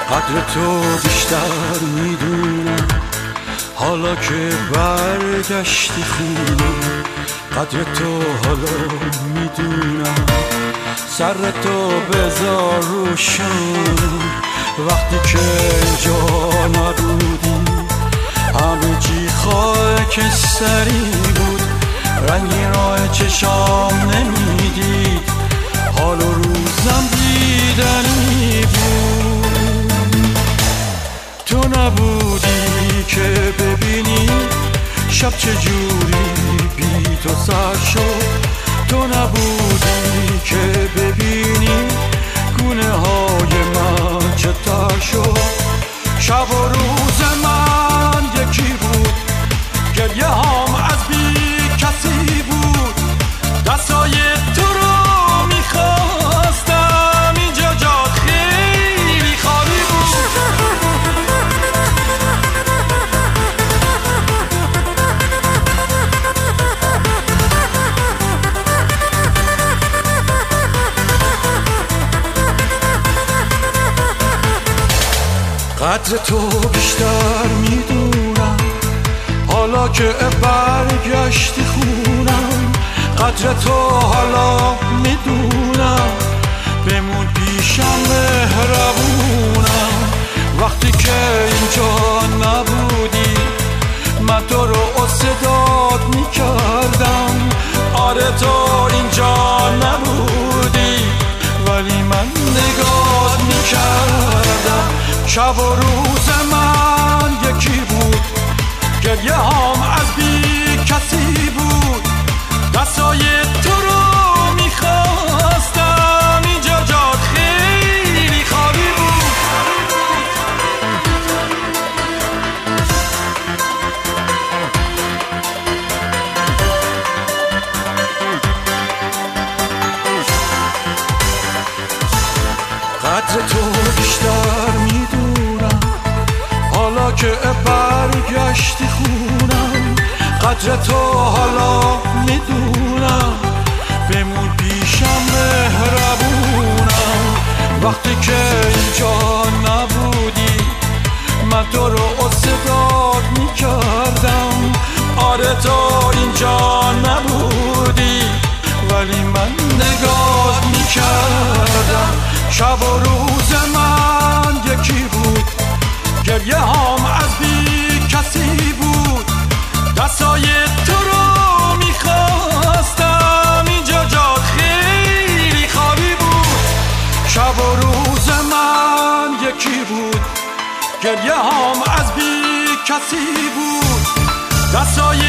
قدر تو بیشتر میدونم حالا که برگشتی خونه. قدر تو حالا میدونم سر تو بذار روشن. وقتی که اینجا نبودی همه چی خاکستری بود. رنگی راه چشام نمیدید حال و روزم دیدنی بود. تو نبودی که ببینی شب چجوری بی تو سر شد. تو نبودی که ببینی گونه های من چطور شد. شب و روز من یکی بود، گریه هم از بی کسی بود. دستای تو رو میخواستم اینجا جات خیلی خالی بود. قدر تو بیشتر میدونم حالا که برگشتی خونم. قدر تو حالا میدونم بمون پیشم مهربونم. وقتی که اینجا نبودی من تو رو صدات میکردم. آره تو اینجا نبودی ولی من نگات میکردم. شب و روز من یکی بود، گریه هم از بی کسی بود. دستای تو رو میخواستم اینجا جات خیلی خالی بود. قدر تو بیشتر میدونم حالا که برگشتی خونم. قدر تو حالا میدونم بمون پیشم مهربونم. وقتی که اینجا نبودی من تو رو صدات میکردم. آره تو اینجا نبودی ولی من نگات میکردم. شب و روز من یکی بود، گریه هم از بی کسی بود. دستای تو رو میخواستم اینجا جات خیلی خالی بود. شب و روز من یکی بود، گریه هم از بی کسی بود. دستای